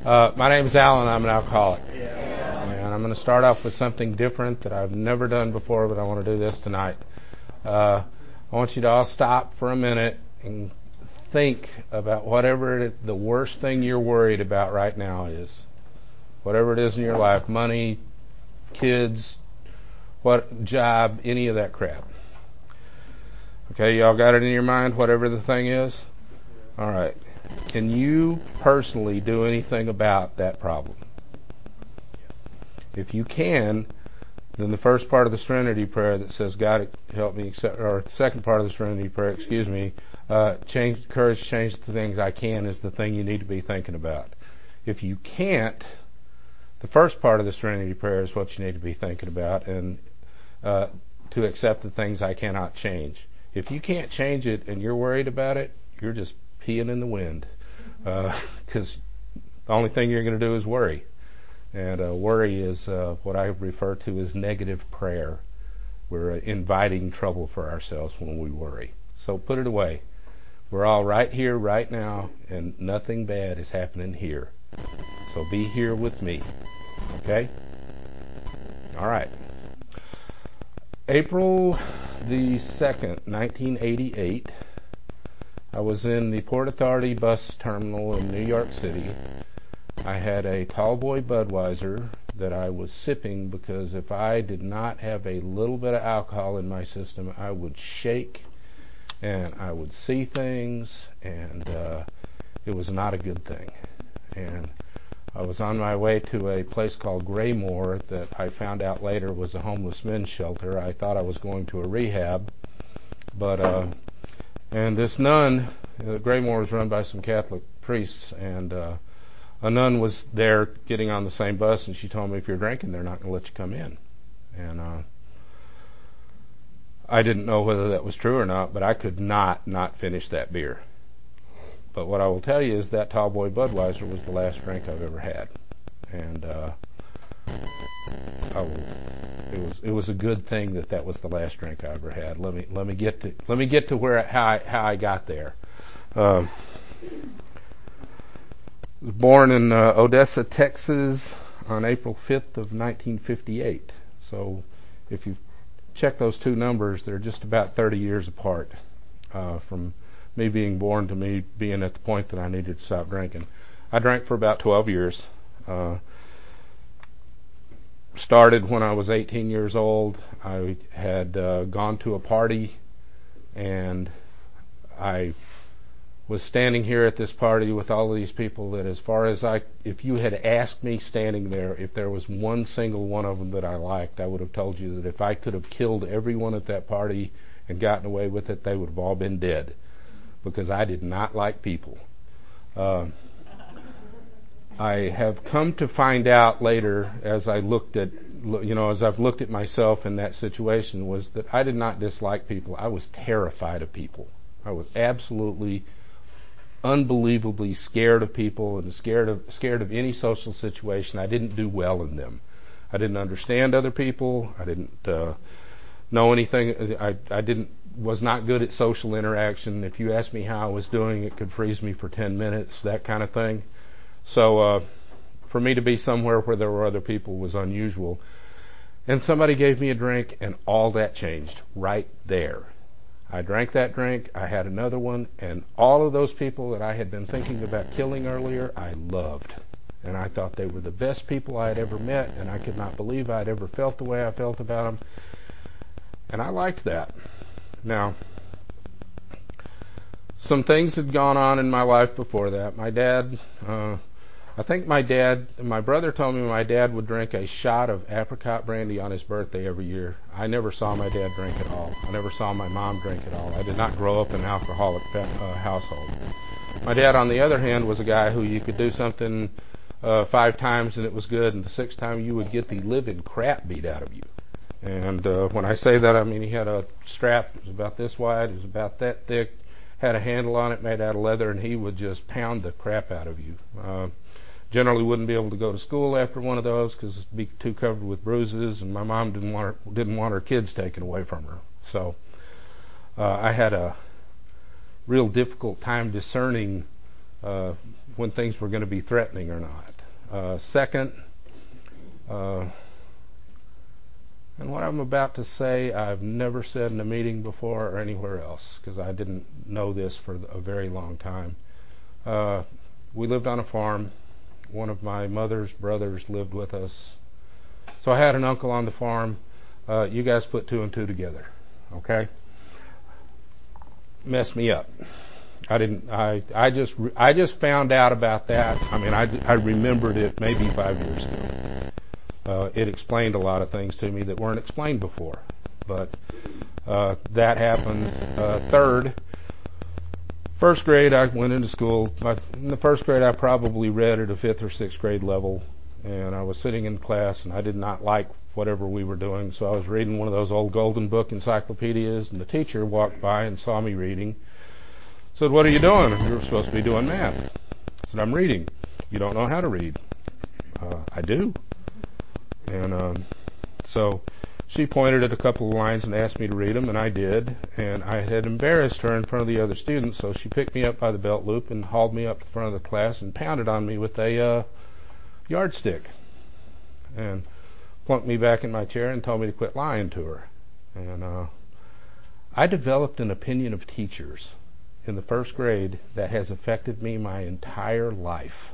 My name is Alan. I'm an alcoholic. And I'm going to start off with something different that I've never done before, but I want to do this tonight. I want you to all stop for a minute and think about whatever the worst thing you're worried about right now is. Whatever it is in your life, money, kids, what job, any of that crap. Okay, y'all got it in your mind, whatever the thing is? All right. Can you personally do anything about that problem? If you can, then the first part of the Serenity Prayer that says, God help me, or the second part of the Serenity Prayer, change the things I can is the thing you need to be thinking about. If you can't, the first part of the Serenity Prayer is what you need to be thinking about, and to accept the things I cannot change. If you can't change it and you're worried about it, you're just peeing in the wind, because the only thing you're going to do is worry. And worry is what I refer to as negative prayer. We're inviting trouble for ourselves when we worry. So put it away. We're all right here, right now, and nothing bad is happening here. So be here with me. Okay? All right. April the 2nd, 1988, I was in the Port Authority bus terminal in New York City. I had a Tallboy Budweiser that I was sipping because if I did not have a little bit of alcohol in my system, I would shake and I would see things, and it was not a good thing. And I was on my way to a place called Graymore that I found out later was a homeless men's shelter. I thought I was going to a rehab, but and this nun, Graymore was run by some Catholic priests, and a nun was there getting on the same bus, and she told me, if you're drinking, they're not going to let you come in. And I didn't know whether that was true or not, but I could not finish that beer. But what I will tell you is that Tallboy Budweiser was the last drink I've ever had, and it was a good thing that was the last drink I ever had. Let me get to how I got there. I was born in Odessa, Texas, on April 5th of 1958. So if you check those two numbers, they're just about 30 years apart from me being born to me being at the point that I needed to stop drinking. I drank for about 12 years. Started when I was 18 years old. I had gone to a party, and I was standing here at this party with all of these people that, as far as if you had asked me standing there if there was one single one of them that I liked, I would have told you that if I could have killed everyone at that party and gotten away with it, they would have all been dead, because I did not like people. I have come to find out later, as I've looked at myself in that situation, was that I did not dislike people. I was terrified of people. I was absolutely, unbelievably scared of people, and scared of any social situation. I didn't do well in them. I didn't understand other people. I didn't know anything. I was not good at social interaction. If you asked me how I was doing, it could freeze me for 10 minutes, that kind of thing. So for me to be somewhere where there were other people was unusual. And somebody gave me a drink, and all that changed right there. I drank that drink, I had another one, and all of those people that I had been thinking about killing earlier, I loved. And I thought they were the best people I had ever met, and I could not believe I'd ever felt the way I felt about them. And I liked that. Now, some things had gone on in my life before that. My dad, my brother told me my dad would drink a shot of apricot brandy on his birthday every year. I never saw my dad drink at all. I never saw my mom drink at all. I did not grow up in an alcoholic household. My dad, on the other hand, was a guy who you could do something 5 times and it was good, and the 6th time you would get the living crap beat out of you. And when I say that, I mean he had a strap that was about this wide, it was about that thick, had a handle on it made out of leather, and he would just pound the crap out of you. Generally wouldn't be able to go to school after one of those because it'd be too covered with bruises, and my mom didn't want her kids taken away from her. So I had a real difficult time discerning when things were going to be threatening or not. Second, and what I'm about to say, I've never said in a meeting before or anywhere else, because I didn't know this for a very long time. We lived on a farm. One of my mother's brothers lived with us. So I had an uncle on the farm. You guys put two and two together, okay? Messed me up. I just found out about that. I mean, I remembered it maybe 5 years ago. It explained a lot of things to me that weren't explained before. But that happened. Third, first grade, I went into school. In the first grade, I probably read at a fifth or sixth grade level, and I was sitting in class, and I did not like whatever we were doing, so I was reading one of those old Golden Book encyclopedias, and the teacher walked by and saw me reading. Said, "What are you doing?" "You were supposed to be doing math." I said, "I'm reading." "You don't know how to read." "I do." And so she pointed at a couple of lines and asked me to read them, and I did. And I had embarrassed her in front of the other students, so she picked me up by the belt loop and hauled me up to the front of the class and pounded on me with a yardstick and plunked me back in my chair and told me to quit lying to her. And I developed an opinion of teachers in the first grade that has affected me my entire life.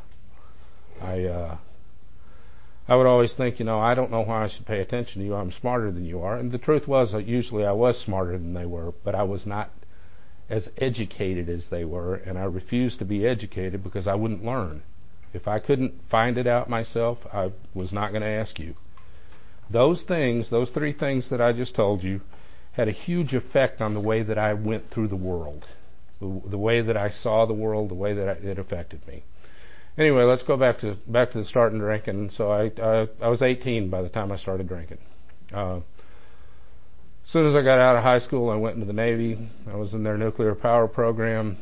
I would always think, I don't know why I should pay attention to you. I'm smarter than you are. And the truth was that usually I was smarter than they were, but I was not as educated as they were, and I refused to be educated because I wouldn't learn. If I couldn't find it out myself, I was not going to ask you. Those things, those three things that I just told you, had a huge effect on the way that I went through the world, the way that I saw the world, the way that it affected me. Anyway, let's go back to the starting drinking. So I was 18 by the time I started drinking. As soon as I got out of high school, I went into the Navy. I was in their nuclear power program.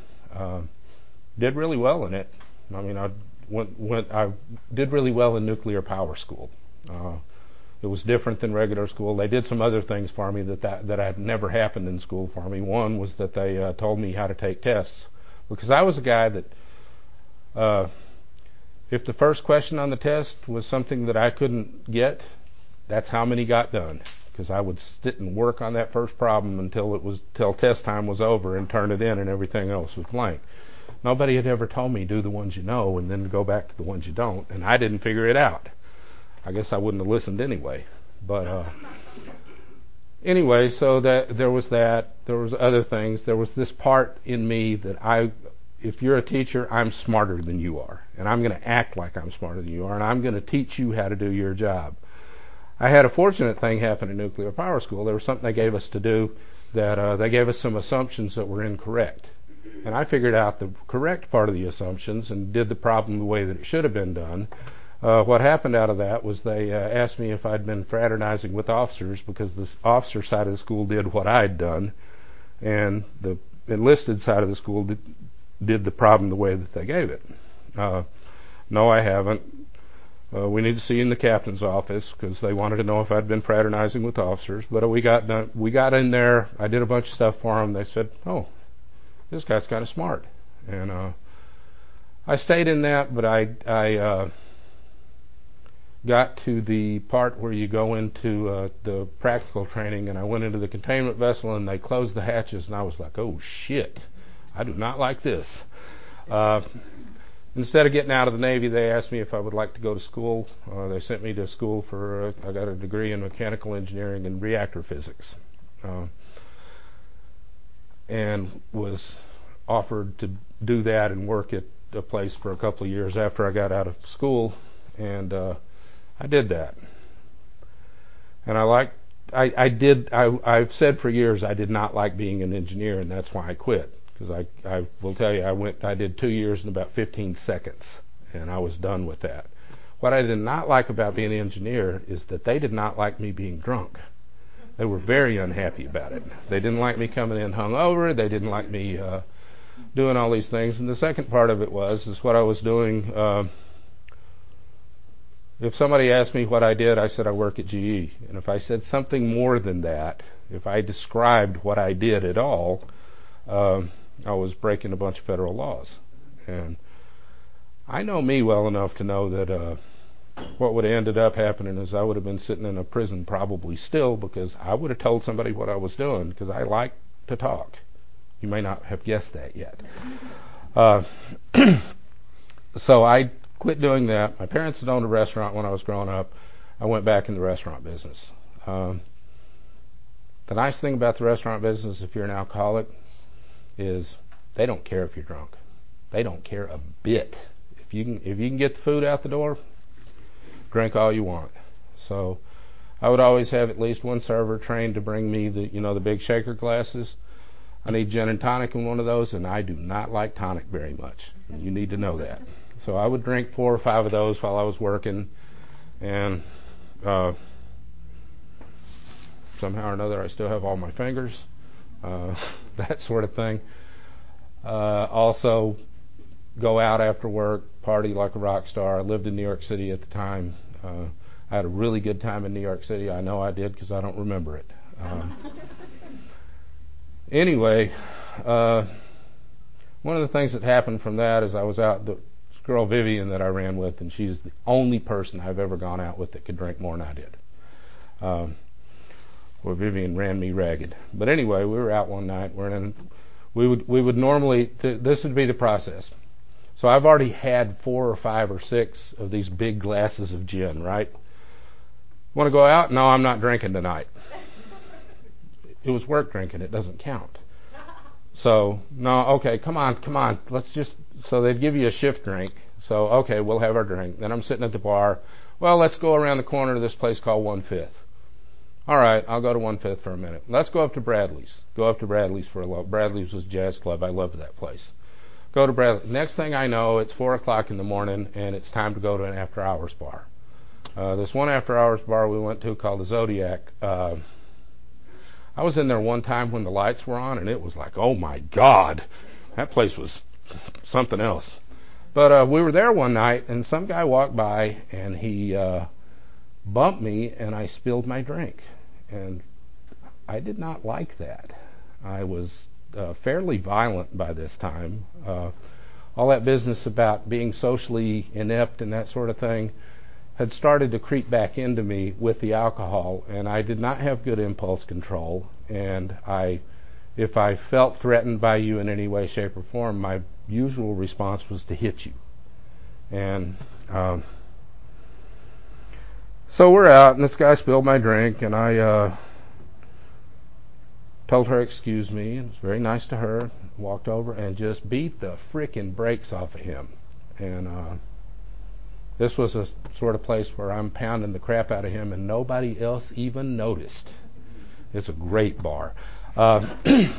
Did really well in it. I mean, I did really well in nuclear power school. It was different than regular school. They did some other things for me that had never happened in school for me. One was that they told me how to take tests, because I was a guy that if the first question on the test was something that I couldn't get, that's how many got done, because I would sit and work on that first problem until test time was over and turn it in, and everything else was blank. Nobody had ever told me do the ones you know and then go back to the ones you don't, and I didn't figure it out. I guess I wouldn't have listened anyway. But anyway, so that there was other things. There was this part in me that if you're a teacher, I'm smarter than you are, and I'm going to act like I'm smarter than you are, and I'm going to teach you how to do your job. I had a fortunate thing happen in nuclear power school. There was something they gave us to do that they gave us some assumptions that were incorrect. And I figured out the correct part of the assumptions and did the problem the way that it should have been done. What happened out of that was they asked me if I'd been fraternizing with officers, because the officer side of the school did what I'd done, and the enlisted side of the school did the problem the way that they gave it. No, I haven't. We need to see you in the captain's office, because they wanted to know if I'd been fraternizing with officers. But we got in there. I did a bunch of stuff for them. They said, "Oh, this guy's kind of smart." And I stayed in that, but I got to the part where you go into the practical training, and I went into the containment vessel, and they closed the hatches, and I was like, "Oh shit, I do not like this." Instead of getting out of the Navy, they asked me if I would like to go to school. They sent me to school I got a degree in mechanical engineering and reactor physics, and was offered to do that and work at a place for a couple of years after I got out of school, and I did that. And I've said for years I did not like being an engineer, and that's why I quit. Because I will tell you, I did 2 years in about 15 seconds, and I was done with that. What I did not like about being an engineer is that they did not like me being drunk. They were very unhappy about it. They didn't like me coming in hungover. They didn't like me doing all these things. And the second part of it is what I was doing. If somebody asked me what I did, I said I work at GE. And if I said something more than that, if I described what I did at all, I was breaking a bunch of federal laws. And I know me well enough to know that what would have ended up happening is I would have been sitting in a prison probably still, because I would have told somebody what I was doing, because I like to talk. You may not have guessed that yet. So I quit doing that. My parents had owned a restaurant when I was growing up. I went back in the restaurant business. The nice thing about the restaurant business, if you're an alcoholic, is they don't care if you're drunk. They don't care a bit. If you can get the food out the door, drink all you want. So I would always have at least one server trained to bring me the big shaker glasses. I need gin and tonic in one of those, and I do not like tonic very much. You need to know that. So I would drink 4 or 5 of those while I was working, and somehow or another I still have all my fingers, that sort of thing. Also go out after work, party like a rock star. I lived in New York City at the time. I had a really good time in New York City. I know I did because I don't remember it. Anyway, one of the things that happened from that is I was out, this girl Vivian that I ran with, and she's the only person I've ever gone out with that could drink more than I did. Well, Vivian ran me ragged. But anyway, we were out one night. We would normally, this would be the process. So I've already had 4 or 5 or 6 of these big glasses of gin, right? Want to go out? No, I'm not drinking tonight. It was work drinking. It doesn't count. So, no, okay, come on. Let's just, so they'd give you a shift drink. So, okay, we'll have our drink. Then I'm sitting at the bar. Well, let's go around the corner to this place called 1/5. All right, I'll go to 1/5 for a minute. Let's go up to Bradley's. Go up to Bradley's for a look. Bradley's was a jazz club. I loved that place. Go to Bradley. Next thing I know, it's 4 o'clock in the morning, and it's time to go to an after-hours bar. This one after-hours bar we went to called the Zodiac. I was in there one time when the lights were on, and it was like, oh my God, that place was something else. But we were there one night, and some guy walked by, and he bumped me, and I spilled my drink. And I did not like that. I was fairly violent by this time. All that business about being socially inept and that sort of thing had started to creep back into me with the alcohol, and I did not have good impulse control. And if I felt threatened by you in any way, shape, or form, my usual response was to hit you. And so we're out, and this guy spilled my drink, and I told her excuse me, and it was very nice to her. Walked over and just beat the frickin' brakes off of him. And this was a sort of place where I'm pounding the crap out of him, and nobody else even noticed. It's a great bar. But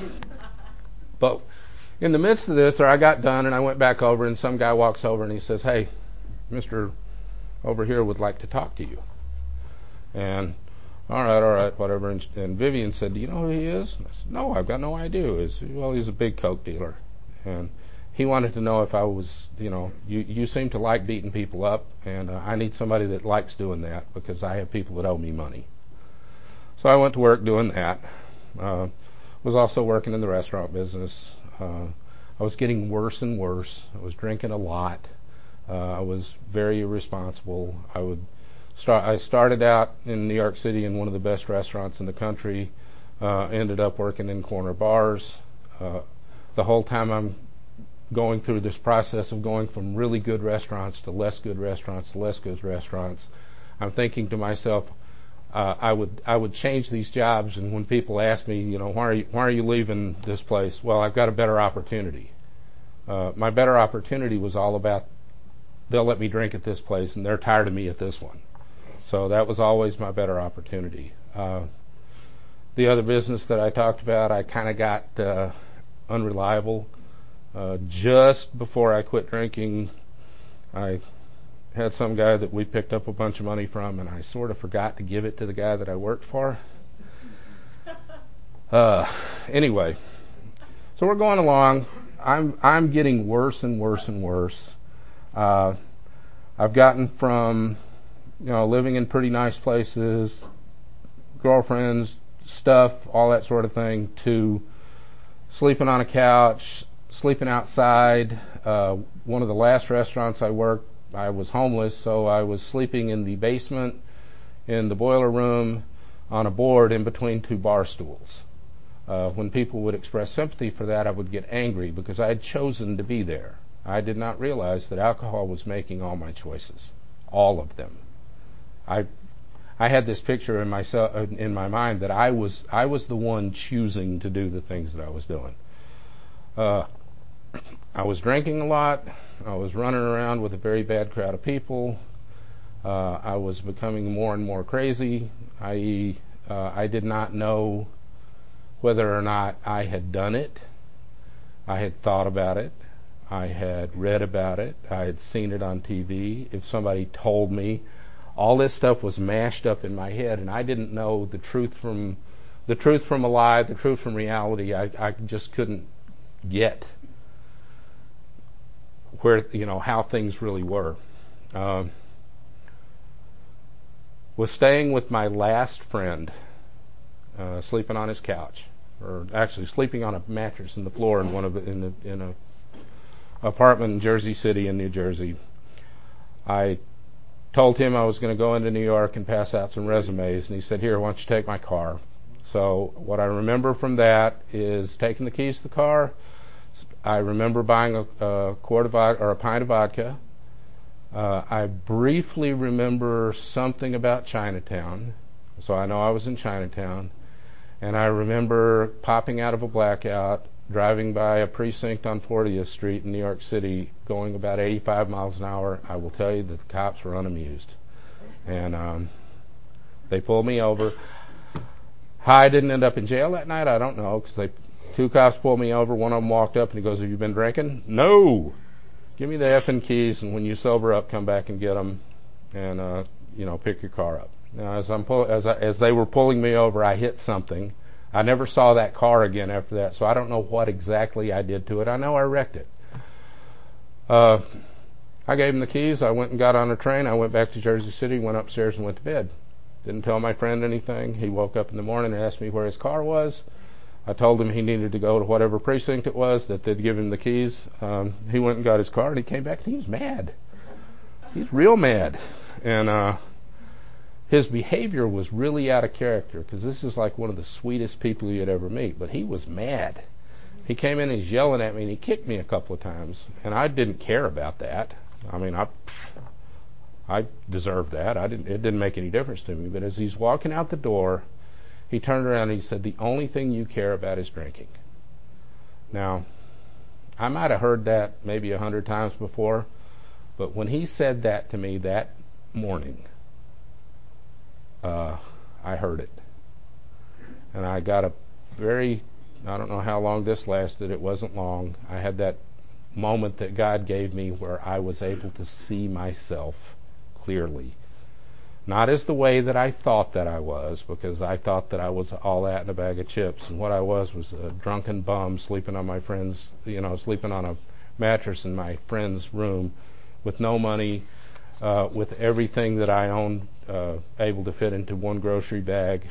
in the midst of this, I got done, and I went back over, and some guy walks over, and he says, hey, Mr. over here would like to talk to you. And all right, whatever. And Vivian said, do you know who he is? I said, no, I've got no idea. He's a big coke dealer. And he wanted to know if I was, you seem to like beating people up, and I need somebody that likes doing that because I have people that owe me money. So I went to work doing that. Was also working in the restaurant business. I was getting worse and worse. I was drinking a lot. I was very irresponsible. I started out in New York City in one of the best restaurants in the country. Ended up working in corner bars. The whole time I'm going through this process of going from really good restaurants to less good restaurants to less good restaurants, I'm thinking to myself, I would change these jobs, and when people ask me, why are you leaving this place? Well, I've got a better opportunity. My better opportunity was all about they'll let me drink at this place, and they're tired of me at this one. So that was always my better opportunity. The other business that I talked about, I kind of got unreliable. Just before I quit drinking, I had some guy that we picked up a bunch of money from, and I sort of forgot to give it to the guy that I worked for. Anyway, so we're going along. I'm getting worse and worse and worse. I've gotten from living in pretty nice places, girlfriends, stuff, all that sort of thing, to sleeping on a couch, sleeping outside, one of the last restaurants I worked, I was homeless, so I was sleeping in the basement, in the boiler room, on a board in between two bar stools. When people would express sympathy for that, I would get angry because I had chosen to be there. I did not realize that alcohol was making all my choices, all of them. I had this picture in my mind that I was the one choosing to do the things that I was doing. I was drinking a lot. I was running around with a very bad crowd of people. I was becoming more and more crazy, i.e., I did not know whether or not I had done it. I had thought about it. I had read about it. I had seen it on TV. If somebody told me, all this stuff was mashed up in my head, and I didn't know the truth from a lie, the truth from reality. I just couldn't get where, how things really were. Was staying with my last friend, sleeping on his couch, or actually sleeping on a mattress in the floor in a apartment in Jersey City in New Jersey. I told him I was going to go into New York and pass out some resumes, and he said, "Here, why don't you take my car?" So what I remember from that is taking the keys to the car. I remember buying a quart of vodka, or a pint of vodka. I briefly remember something about Chinatown, so I know I was in Chinatown. And I remember popping out of a blackout, driving by a precinct on 40th Street in New York City, going about 85 miles an hour. I will tell you that the cops were unamused. And they pulled me over. How I didn't end up in jail that night, I don't know, because two cops pulled me over. One of them walked up and he goes, "Have you been drinking?" "No." "Give me the effing keys, and when you sober up, come back and get them, and pick your car up." Now, as they were pulling me over, I hit something. I never saw that car again after that, so I don't know what exactly I did to it. I know I wrecked it. I gave him the keys. I went and got on a train. I went back to Jersey City, went upstairs, and went to bed. Didn't tell my friend anything. He woke up in the morning and asked me where his car was. I told him he needed to go to whatever precinct it was that they'd give him the keys. He went and got his car, and he came back, and he was mad. He's real mad. And his behavior was really out of character, because this is like one of the sweetest people you'd ever meet, but he was mad. He came in and he's yelling at me, and he kicked me a couple of times, and I didn't care about that. I mean, I deserved that. It didn't make any difference to me. But as he's walking out the door, he turned around and he said, "The only thing you care about is drinking." Now, I might have heard that maybe 100 times before, but when he said that to me that morning, I heard it. And I got I don't know how long this lasted, it wasn't long. I had that moment that God gave me where I was able to see myself clearly. Not as the way that I thought that I was, because I thought that I was all that in a bag of chips, and what I was a drunken bum sleeping on sleeping on a mattress in my friend's room with no money, with everything that I owned able to fit into one grocery bag,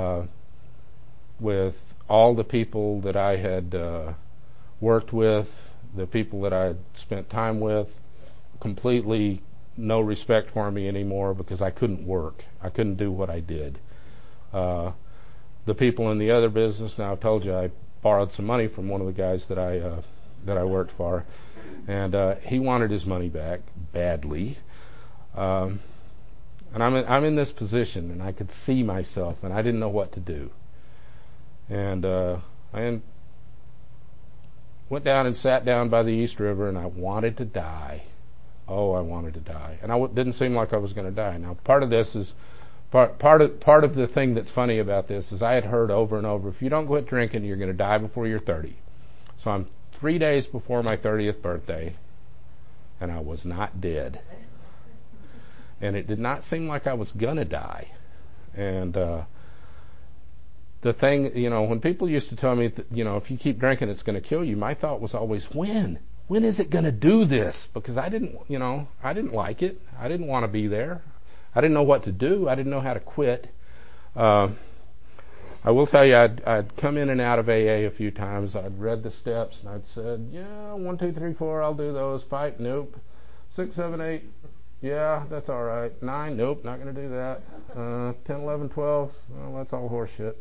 with all the people that I had worked with, the people that I had spent time with, completely no respect for me anymore because I couldn't work. I couldn't do what I did. The people in the other business, now I've told you I borrowed some money from one of the guys that I worked for, and he wanted his money back badly. And I'm in this position, and I could see myself, and I didn't know what to do. And I went down and sat down by the East River, and I wanted to die. Oh, I wanted to die, and it didn't seem like I was going to die. Now, part of this is part of the thing that's funny about this is I had heard over and over, if you don't quit drinking, you're going to die before you're 30. So I'm 3 days before my 30th birthday, and I was not dead. And it did not seem like I was going to die. And the thing, when people used to tell me that, if you keep drinking, it's going to kill you, my thought was always, when? When is it going to do this? Because I didn't like it. I didn't want to be there. I didn't know what to do. I didn't know how to quit. I will tell you, I'd come in and out of AA a few times. I'd read the steps and I'd said, yeah, 1, 2, 3, 4, I'll do those. 5, nope. 6, 7, 8, yeah, that's all right. 9, nope, not going to do that. 10, 11, 12, well, that's all horse shit.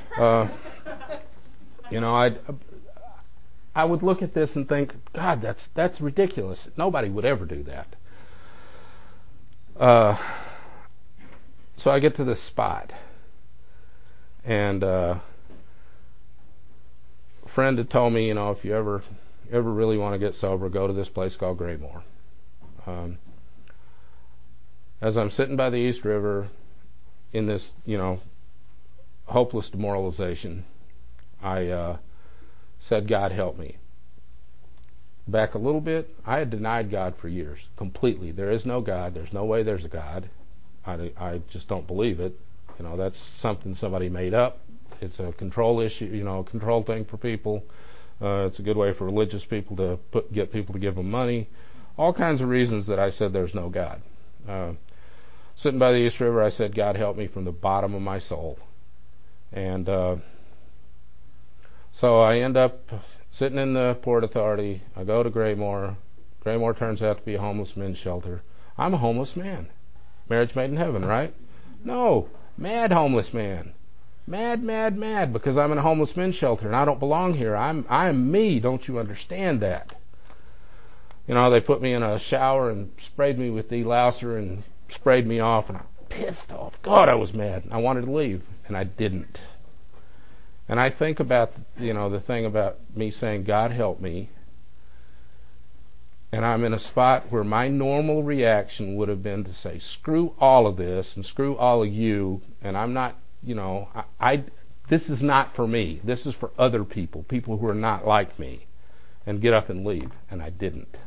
I would look at this and think, God, that's ridiculous. Nobody would ever do that. So I get to this spot, and a friend had told me, if you ever really want to get sober, go to this place called Graymore. As I'm sitting by the East River in this, hopeless demoralization, I said, God help me. Back a little bit, I had denied God for years, completely. There is no God. There's no way there's a God. I just don't believe it. That's something somebody made up. It's a control issue, a control thing for people. It's a good way for religious people to get people to give them money. All kinds of reasons that I said there's no God. Sitting by the East River, I said, God help me from the bottom of my soul. And so I end up sitting in the Port Authority. I go to Graymore. Graymore turns out to be a homeless men's shelter. I'm a homeless man. Marriage made in heaven, right? No, mad homeless man. Mad, because I'm in a homeless men's shelter and I don't belong here. I'm me. Don't you understand that? They put me in a shower and sprayed me with delouser and sprayed me off, and I'm pissed off. God, I was mad. I wanted to leave, and I didn't. And I think about, the thing about me saying, God help me, and I'm in a spot where my normal reaction would have been to say, screw all of this and screw all of you, and I'm not, this is not for me. This is for other people who are not like me, and get up and leave. And I didn't.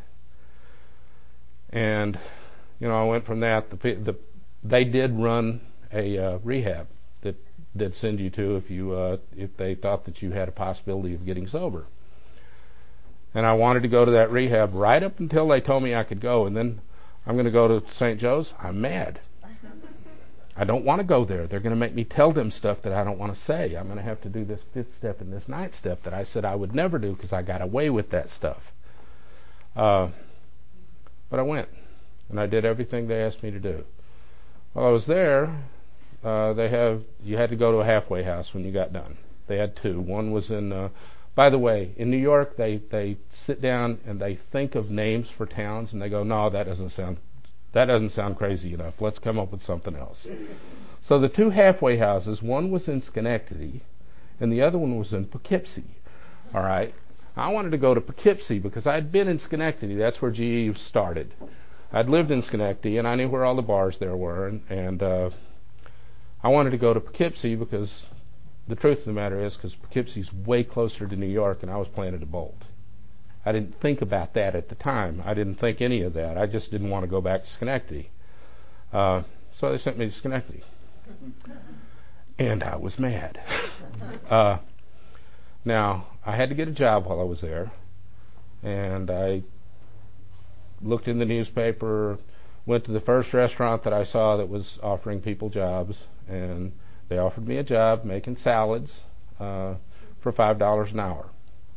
And, I went from that. They did run a rehab that they'd send you to if they thought that you had a possibility of getting sober. And I wanted to go to that rehab right up until they told me I could go. And then I'm going to go to St. Joe's. I'm mad. I don't want to go there. They're going to make me tell them stuff that I don't want to say. I'm going to have to do this 5th step and this 9th step that I said I would never do because I got away with that stuff. But I went, and I did everything they asked me to do. While I was there, you had to go to a halfway house when you got done. They had 2. One was in, by the way, in New York, they sit down and they think of names for towns, and they go, no, that doesn't sound crazy enough. Let's come up with something else. So the 2 halfway houses, one was in Schenectady, and the other one was in Poughkeepsie. All right. I wanted to go to Poughkeepsie because I'd been in Schenectady. That's where GE started. I'd lived in Schenectady, and I knew where all the bars there were, and I wanted to go to Poughkeepsie because the truth of the matter is because Poughkeepsie's way closer to New York, and I was planning to bolt. I didn't think about that at the time. I didn't think any of that. I just didn't want to go back to Schenectady. So they sent me to Schenectady. And I was mad. Now, I had to get a job while I was there, and I looked in the newspaper, went to the first restaurant that I saw that was offering people jobs, and they offered me a job making salads for $5 an hour.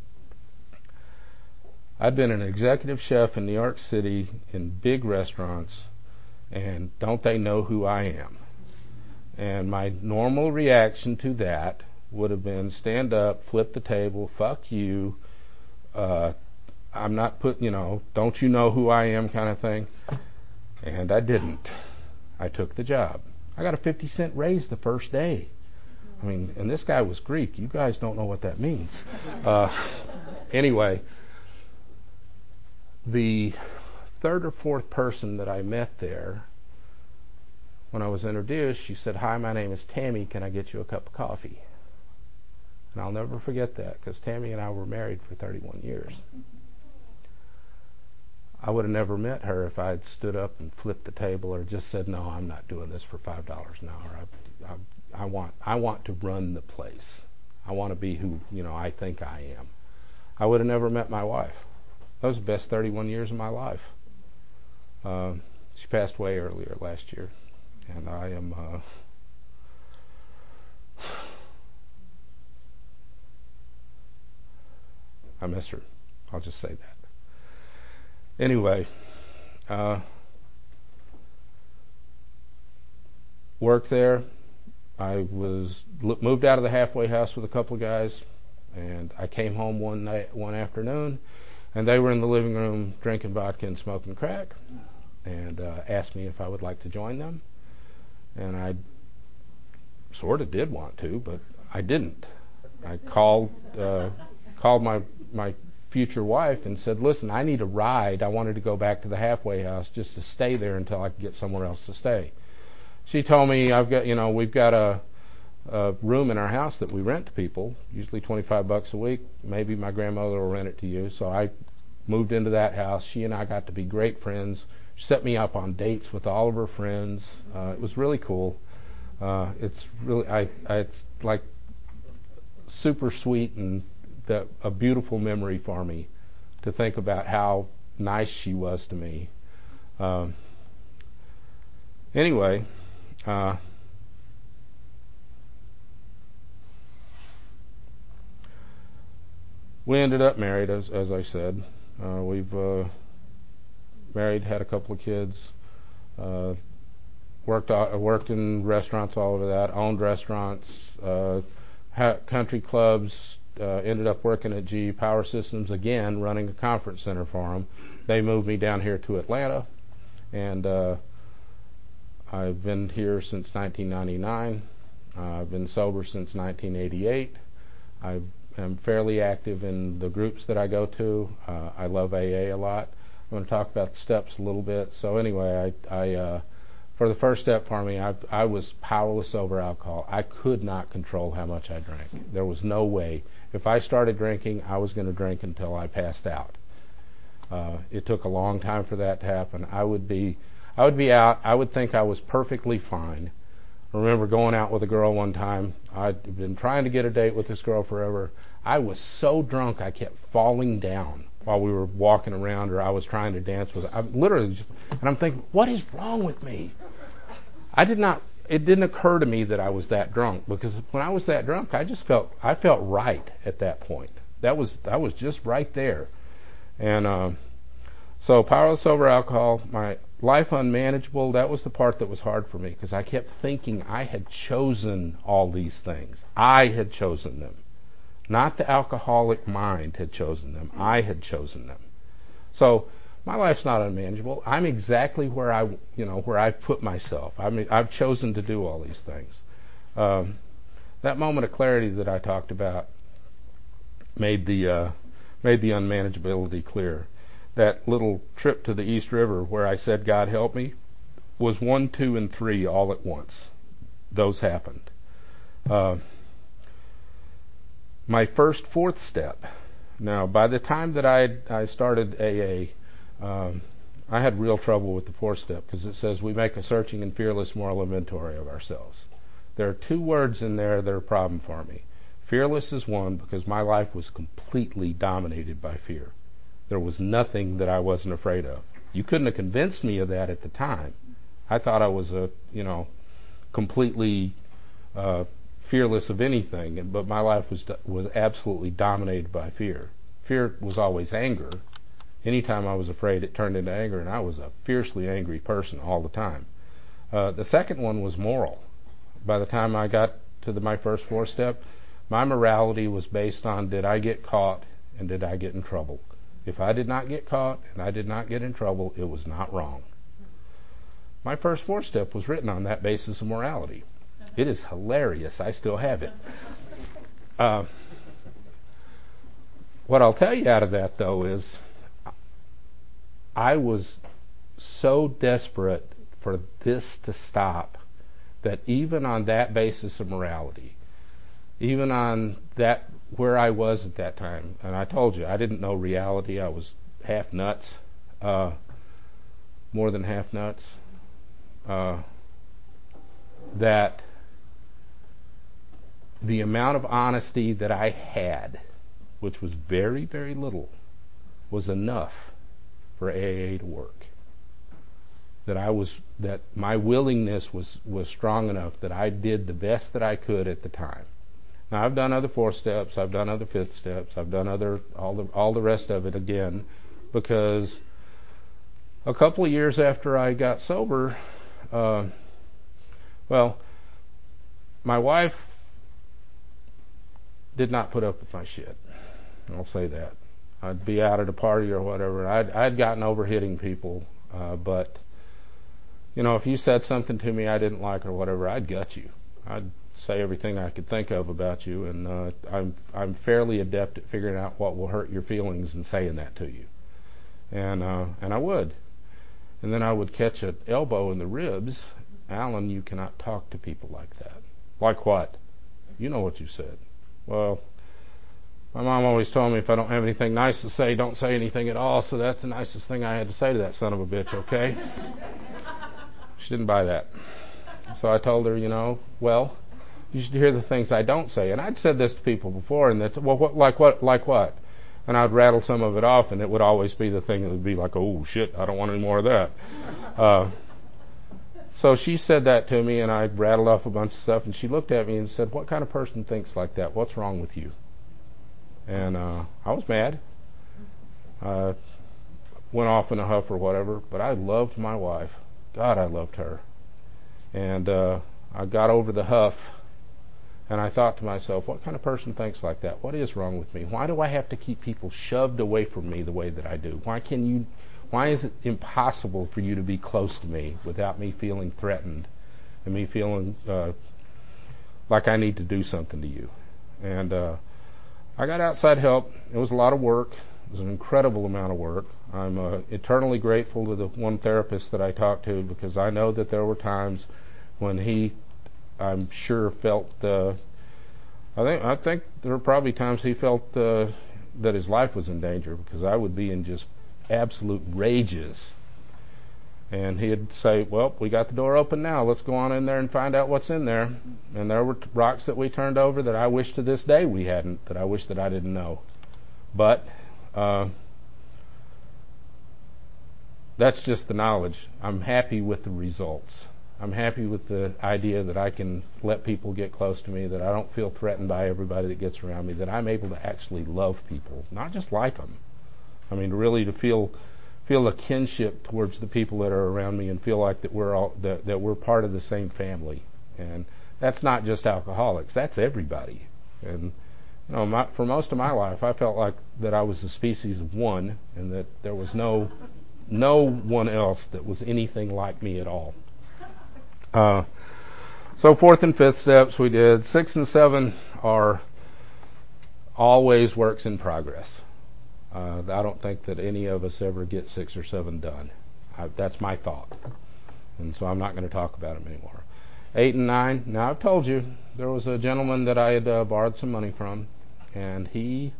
I've been an executive chef in New York City in big restaurants, and don't they know who I am? And my normal reaction to that would have been stand up, flip the table, fuck you, I'm not don't you know who I am kind of thing. And I didn't. I took the job. I got a 50-cent raise the first day. I mean, and this guy was Greek. You guys don't know what that means. Anyway, the 3rd or 4th person that I met there, when I was introduced, she said, hi, my name is Tammy. Can I get you a cup of coffee? And I'll never forget that because Tammy and I were married for 31 years. I would have never met her if I had stood up and flipped the table or just said, no, I'm not doing this for $5 an hour. I want to run the place. I want to be who, I think I am. I would have never met my wife. That was the best 31 years of my life. She passed away earlier last year, and I am I miss her. I'll just say that. Anyway, worked there. I was moved out of the halfway house with a couple of guys, and I came home one afternoon, and they were in the living room drinking vodka and smoking crack, and asked me if I would like to join them. And I sort of did want to, but I didn't. I called my future wife and said, "Listen, I need a ride. I wanted to go back to the halfway house just to stay there until I could get somewhere else to stay." She told me, we've got a room in our house that we rent to people, usually $25 a week. Maybe my grandmother will rent it to you. So I moved into that house. She and I got to be great friends. She set me up on dates with all of her friends. It was really cool. It's really, it's like super sweet and a beautiful memory for me to think about how nice she was to me. Anyway, we ended up married, as I said. We've married, had a couple of kids, worked in restaurants all over that, owned restaurants, country clubs, ended up working at GE Power Systems again, running a conference center for them. They moved me down here to Atlanta, and I've been here since 1999. I've been sober since 1988. I am fairly active in the groups that I go to. I love AA a lot. I'm going to talk about the steps a little bit. So anyway, I for the first step for me, I was powerless over alcohol. I could not control how much I drank. There was no way. If I started drinking, I was going to drink until I passed out. It took a long time for that to happen. I would be out. I would think I was perfectly fine. I remember going out with a girl one time. I'd been trying to get a date with this girl forever. I was so drunk I kept falling down while we were walking around, or I was trying to dance with her. And I'm thinking, what is wrong with me? It didn't occur to me that I was that drunk, because when I was that drunk, I felt right at that point. I was just right there. And so powerless over alcohol, my life unmanageable, that was the part that was hard for me, because I kept thinking I had chosen all these things. I had chosen them. Not the alcoholic mind had chosen them. I had chosen them. So my life's not unmanageable. I'm exactly where I've put myself. I mean, I've chosen to do all these things. That moment of clarity that I talked about made the unmanageability clear. That little trip to the East River where I said, "God help me," was 1, 2, and 3 all at once. Those happened. My first 4th step. Now, by the time that I started AA, I had real trouble with the 4th step, because it says we make a searching and fearless moral inventory of ourselves. There are 2 words in there that are a problem for me. Fearless is one, because my life was completely dominated by fear. There was nothing that I wasn't afraid of. You couldn't have convinced me of that at the time. I thought I was completely fearless of anything, but my life was absolutely dominated by fear. Fear was always anger. Anytime I was afraid, it turned into anger, and I was a fiercely angry person all the time. The second one was moral. By the time I got to my first 4th step, my morality was based on, did I get caught and did I get in trouble? If I did not get caught and I did not get in trouble, it was not wrong. My first 4th step was written on that basis of morality. It is hilarious. I still have it. What I'll tell you out of that, though, is I was so desperate for this to stop that even on that basis of morality, even on that where I was at that time, and I told you I didn't know reality. I was half nuts, more than half nuts. That the amount of honesty that I had, which was very, very little, was enough for AA to work. That my willingness was strong enough that I did the best that I could at the time. Now I've done other 4 steps, I've done other 5th steps, I've done all the rest of it again, because a couple of years after I got sober, my wife did not put up with my shit. I'll say that. I'd be out at a party or whatever. I'd gotten over hitting people, but if you said something to me I didn't like or whatever, I'd gut you. I'd say everything I could think of about you, and I'm fairly adept at figuring out what will hurt your feelings and saying that to you, and I would, and then I would catch an elbow in the ribs. Alan, you cannot talk to people like that. Like what? You know what you said. Well, my mom always told me if I don't have anything nice to say, don't say anything at all, so that's the nicest thing I had to say to that son of a bitch, okay? She didn't buy that. So I told her, well, you should hear the things I don't say. And I'd said this to people before, and like what? And I'd rattle some of it off, and it would always be the thing that would be like, oh, shit, I don't want any more of that. So she said that to me, and I rattled off a bunch of stuff, and she looked at me and said, what kind of person thinks like that? What's wrong with you? And I was mad. I went off in a huff or whatever, but I loved my wife. God, I loved her. And I got over the huff, and I thought to myself, what kind of person thinks like that? What is wrong with me? Why do I have to keep people shoved away from me the way that I do? Why is it impossible for you to be close to me without me feeling threatened and me feeling like I need to do something to you? And I got outside help. It was a lot of work. It was an incredible amount of work. I'm eternally grateful to the one therapist that I talked to, because I know that there were times when he, I'm sure, felt. I think there were probably times he felt that his life was in danger, because I would be in just absolute rages, and he'd say, well, we got the door open now, let's go on in there and find out what's in there. And there were rocks that we turned over that I wish to this day we hadn't, that I wish that I didn't know. But that's just the knowledge. I'm happy with the results. I'm happy with the idea that I can let people get close to me, that I don't feel threatened by everybody that gets around me, that I'm able to actually love people, not just like them. I mean, really to feel a kinship towards the people that are around me, and feel like that we're part of the same family. And that's not just alcoholics; that's everybody. And for most of my life, I felt like that I was a species of one, and that there was no one else that was anything like me at all. So 4th and 5th steps we did. 6 and 7 are always works in progress. I don't think that any of us ever get 6 or 7 done. That's my thought. And so I'm not going to talk about them anymore. 8 and 9. Now, I've told you, there was a gentleman that I had borrowed some money from, and he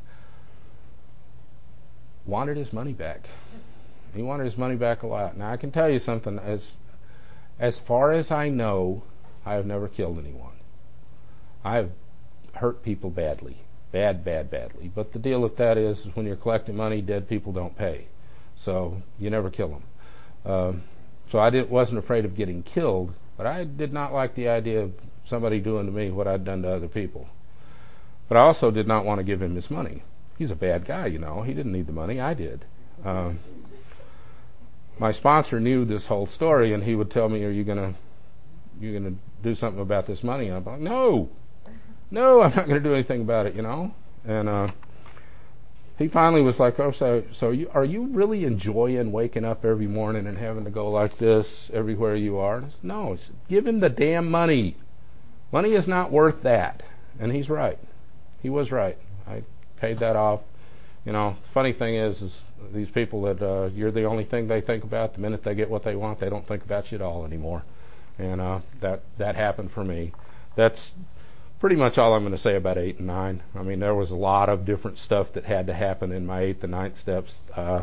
wanted his money back. He wanted his money back a lot. Now, I can tell you something. As far as I know, I have never killed anyone. I have hurt people badly. Badly. But the deal with that is when you're collecting money, dead people don't pay. So you never kill them. So I wasn't afraid of getting killed, but I did not like the idea of somebody doing to me what I'd done to other people. But I also did not want to give him his money. He's a bad guy, He didn't need the money. I did. My sponsor knew this whole story, and he would tell me, "Are you gonna do something about this money?" And I'm like, "No, I'm not going to do anything about it," And he finally was like, "Oh, so are you really enjoying waking up every morning and having to go like this everywhere you are?" And I said, "No, give him the damn money. Money is not worth that." And he's right. He was right. I paid that off. Funny thing is these people that you're the only thing they think about. The minute they get what they want, they don't think about you at all anymore. And that happened for me. That's pretty much all I'm going to say about 8 and 9. I mean, there was a lot of different stuff that had to happen in my 8th and 9th steps.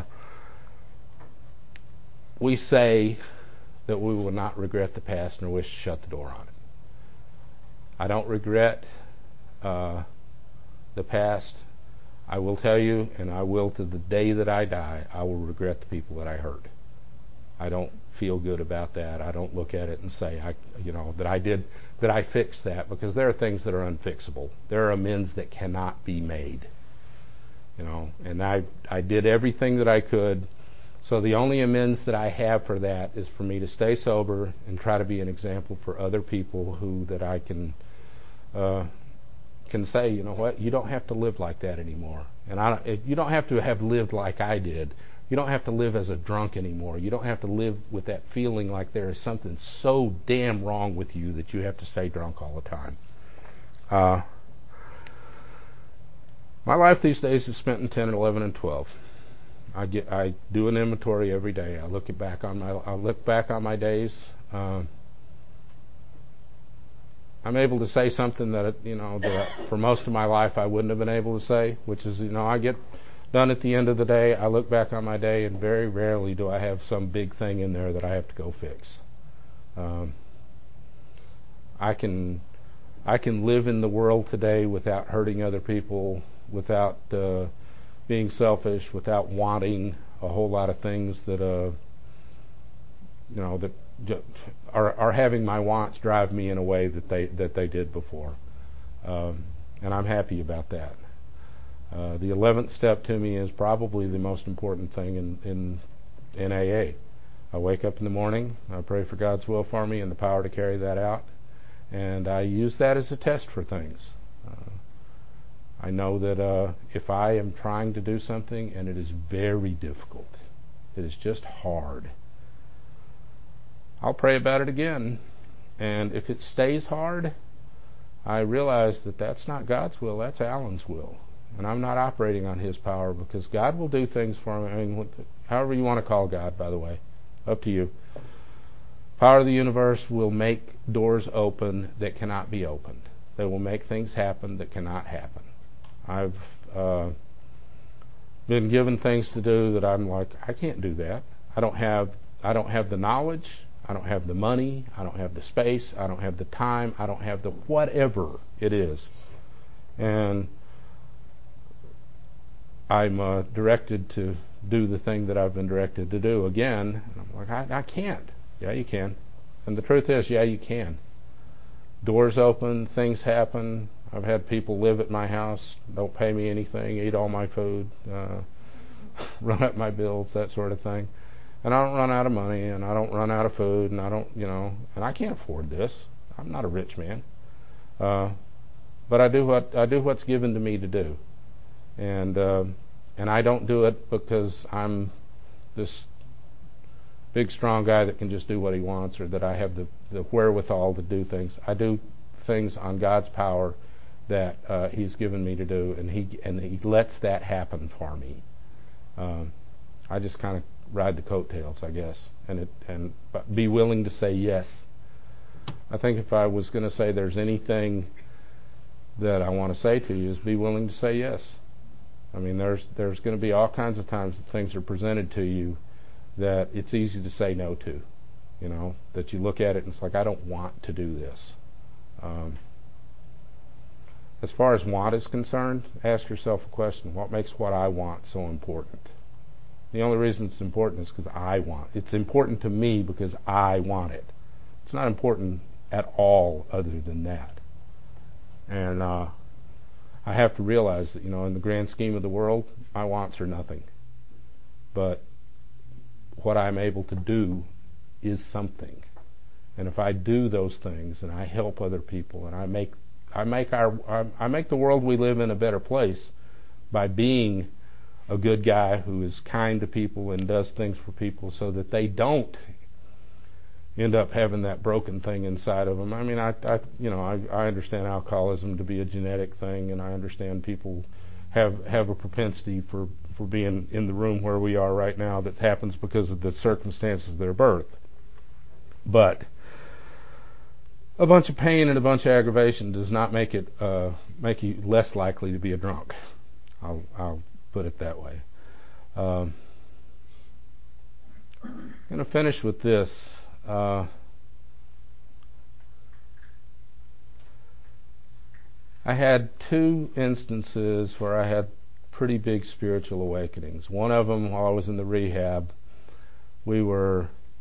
We say that we will not regret the past nor wish to shut the door on it. I don't regret the past. I will tell you, and I will to the day that I die, I will regret the people that I hurt. I don't feel good about that. I don't look at it and say, that I fixed that, because there are things that are unfixable. There are amends that cannot be made. And I did everything that I could. So the only amends that I have for that is for me to stay sober and try to be an example for other people that I can say, you know what, you don't have to live like that anymore. And you don't have to have lived like I did. You don't have to live as a drunk anymore. You don't have to live with that feeling like there is something so damn wrong with you that you have to stay drunk all the time. My life these days is spent in 10 and 11 and 12. I do an inventory every day. I look back on my days. I'm able to say something that for most of my life I wouldn't have been able to say, which is, I get done at the end of the day. I look back on my day, and very rarely do I have some big thing in there that I have to go fix. I can live in the world today without hurting other people, without being selfish, without wanting a whole lot of things that are having my wants drive me in a way that they did before, and I'm happy about that. The 11th step to me is probably the most important thing in AA. I wake up in the morning, I pray for God's will for me and the power to carry that out, and I use that as a test for things. I know that if I am trying to do something and it is very difficult, it is just hard, I'll pray about it again. And if it stays hard, I realize that that's not God's will, that's Alan's will. And I'm not operating on his power, because God will do things for me. I mean, however you want to call God, by the way, up to you. Power of the universe will make doors open that cannot be opened. They will make things happen that cannot happen. I've been given things to do that I'm like, I can't do that. I don't have the knowledge. I don't have the money. I don't have the space. I don't have the time. I don't have the whatever it is. And I'm directed to do the thing that I've been directed to do again. And I'm like, I can't. Yeah, you can. And the truth is, yeah, you can. Doors open, things happen. I've had people live at my house, don't pay me anything, eat all my food, run up my bills, that sort of thing. And I don't run out of money, and I don't run out of food, and I don't, and I can't afford this. I'm not a rich man. But I do what's given to me to do. And I don't do it because I'm this big strong guy that can just do what he wants, or that I have the wherewithal to do things. I do things on God's power that He's given me to do, and He lets that happen for me. I just kind of ride the coattails, I guess, and be willing to say yes. I think if I was going to say there's anything that I want to say to you, is be willing to say yes. I mean, there's going to be all kinds of times that things are presented to you that it's easy to say no to, that you look at it and it's like, I don't want to do this. As far as want is concerned, ask yourself a question: what makes what I want so important? The only reason it's important is because I want it. It's important to me because I want it. It's not important at all other than that. And I have to realize that, in the grand scheme of the world, my wants are nothing. But what I'm able to do is something. And if I do those things, and I help other people, and I make the world we live in a better place by being a good guy who is kind to people and does things for people so that they don't end up having that broken thing inside of them. I mean, I understand alcoholism to be a genetic thing, and I understand people have a propensity for being in the room where we are right now that happens because of the circumstances of their birth. But a bunch of pain and a bunch of aggravation does not make you less likely to be a drunk. I'll put it that way. I'm going to finish with this. I had two instances where I had pretty big spiritual awakenings. One of them, while I was in the rehab, we were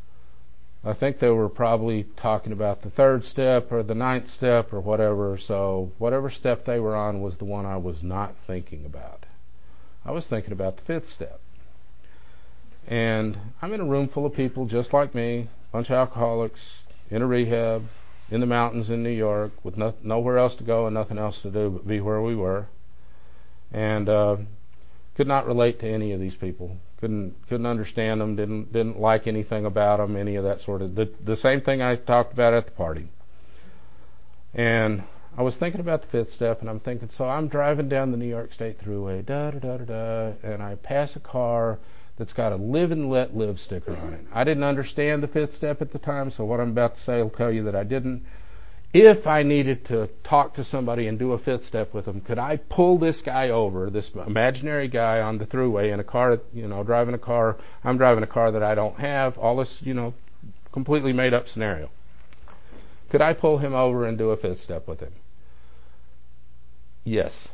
I think they were probably talking about the third step or the ninth step or whatever, so whatever step they were on was the one I was not thinking about. I was thinking about the fifth step. And I'm in a room full of people just like me, a bunch of alcoholics, in a rehab, in the mountains in New York, with nowhere else to go and nothing else to do but be where we were. And could not relate to any of these people. Couldn't understand them. Didn't like anything about them. Any of that sort of the same thing I talked about at the party. And I was thinking about the fifth step, and I'm thinking, so I'm driving down the New York State Thruway, and I pass a car that's got a live and let live sticker on it. I didn't understand the fifth step at the time, so what I'm about to say will tell you that I didn't. If I needed to talk to somebody and do a fifth step with them, could I pull this guy over, this imaginary guy on the thruway in a car, driving a car, I'm driving a car that I don't have, all this, completely made up scenario. Could I pull him over and do a fifth step with him? Yes.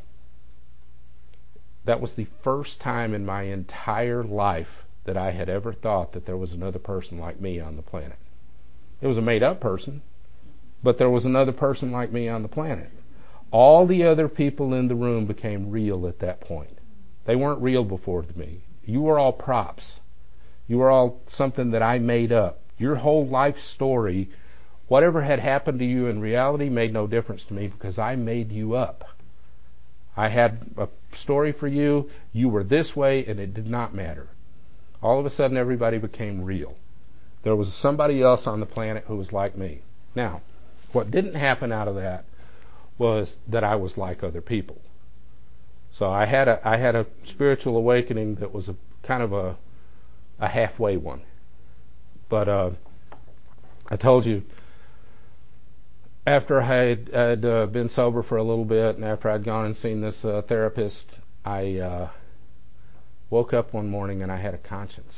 That was the first time in my entire life that I had ever thought that there was another person like me on the planet. It was a made-up person, but there was another person like me on the planet. All the other people in the room became real at that point. They weren't real before me. You were all props. You were all something that I made up. Your whole life story, whatever had happened to you in reality, made no difference to me because I made you up. I had a story for you. You were this way, and it did not matter. All of a sudden, everybody became real. There was somebody else on the planet who was like me. Now, what didn't happen out of that was that I was like other people. So I had a spiritual awakening that was a kind of a halfway one. But I told you, after I had been sober for a little bit, and after I'd gone and seen this therapist, I woke up one morning and I had a conscience.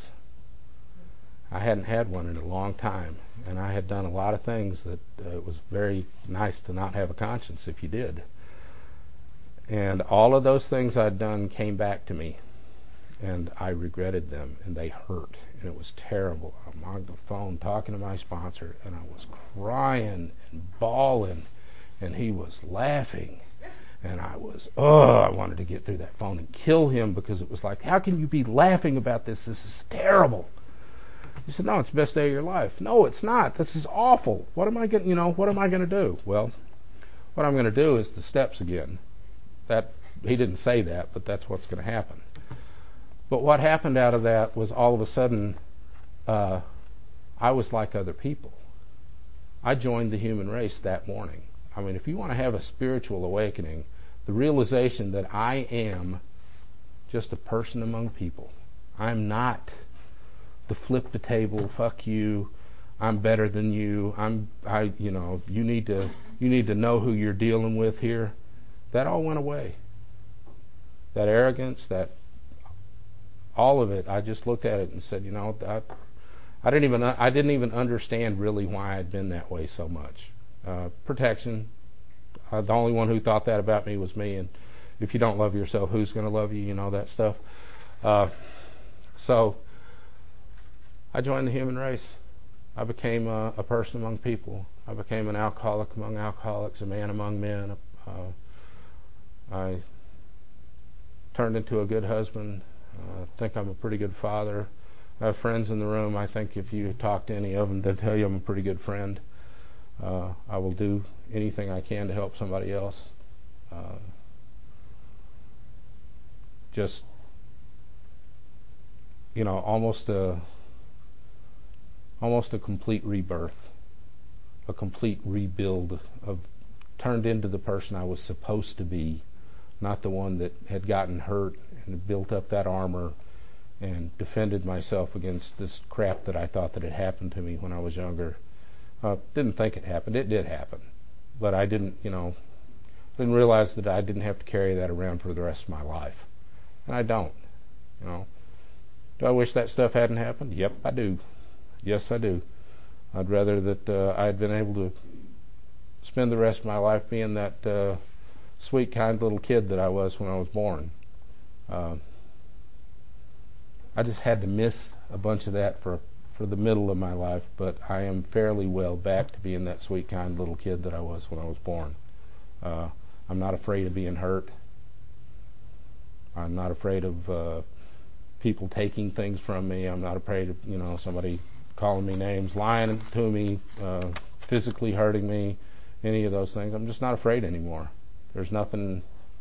I hadn't had one in a long time, and I had done a lot of things that it was very nice to not have a conscience if you did. And all of those things I'd done came back to me, and I regretted them, and they hurt, and it was terrible. I'm on the phone talking to my sponsor, and I was crying and bawling, and he was laughing, and I wanted to get through that phone and kill him because it was like, how can you be laughing about this? This is terrible. He said, no, it's the best day of your life. No, it's not. This is awful. What am I going to do? Well, what I'm going to do is the steps again. That he didn't say that, but that's what's going to happen. But what happened out of that was all of a sudden, I was like other people. I joined the human race that morning. I mean, if you want to have a spiritual awakening, the realization that I am just a person among people. I'm not the flip the table, fuck you, I'm better than you, you need to know who you're dealing with here. That all went away. That arrogance, all of it, I just looked at it and said, I didn't even understand really why I'd been that way so much. Protection. The only one who thought that about me was me, and if you don't love yourself, who's going to love you? That stuff. So I joined the human race. I became a person among people. I became an alcoholic among alcoholics, a man among men. I turned into a good husband. I think I'm a pretty good father. I have friends in the room. I think if you talk to any of them, they'll tell you I'm a pretty good friend. I will do anything I can to help somebody else. Just, almost a complete rebirth, a complete rebuild of turned into the person I was supposed to be, not the one that had gotten hurt and built up that armor and defended myself against this crap that I thought that had happened to me when I was younger. Didn't think it happened. It did happen. But I didn't realize that I didn't have to carry that around for the rest of my life. And I don't. Do I wish that stuff hadn't happened? Yep, I do. Yes, I do. I'd rather that I had been able to spend the rest of my life being that sweet, kind little kid that I was when I was born. I just had to miss a bunch of that for for the middle of my life, but I am fairly well back to being that sweet, kind little kid that I was when I was born. I'm not afraid of being hurt. I'm not afraid of people taking things from me. I'm not afraid of somebody calling me names, lying to me, physically hurting me, any of those things. I'm just not afraid anymore. There's nothing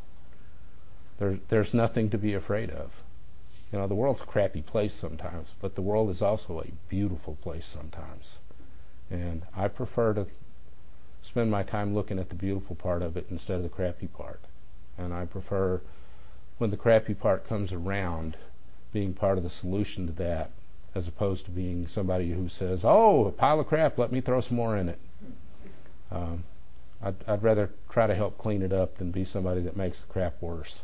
to be afraid of. The world's a crappy place sometimes, but the world is also a beautiful place sometimes. And I prefer to spend my time looking at the beautiful part of it instead of the crappy part. And I prefer, when the crappy part comes around, being part of the solution to that, as opposed to being somebody who says, "Oh, a pile of crap, let me throw some more in it." I'd rather try to help clean it up than be somebody that makes the crap worse.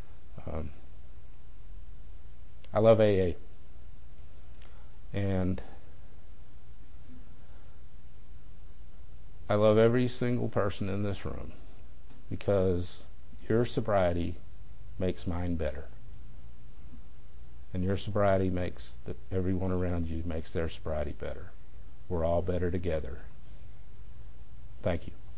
I love AA, and I love every single person in this room, because your sobriety makes mine better, and your sobriety makes everyone around you makes their sobriety better. We're all better together. Thank you.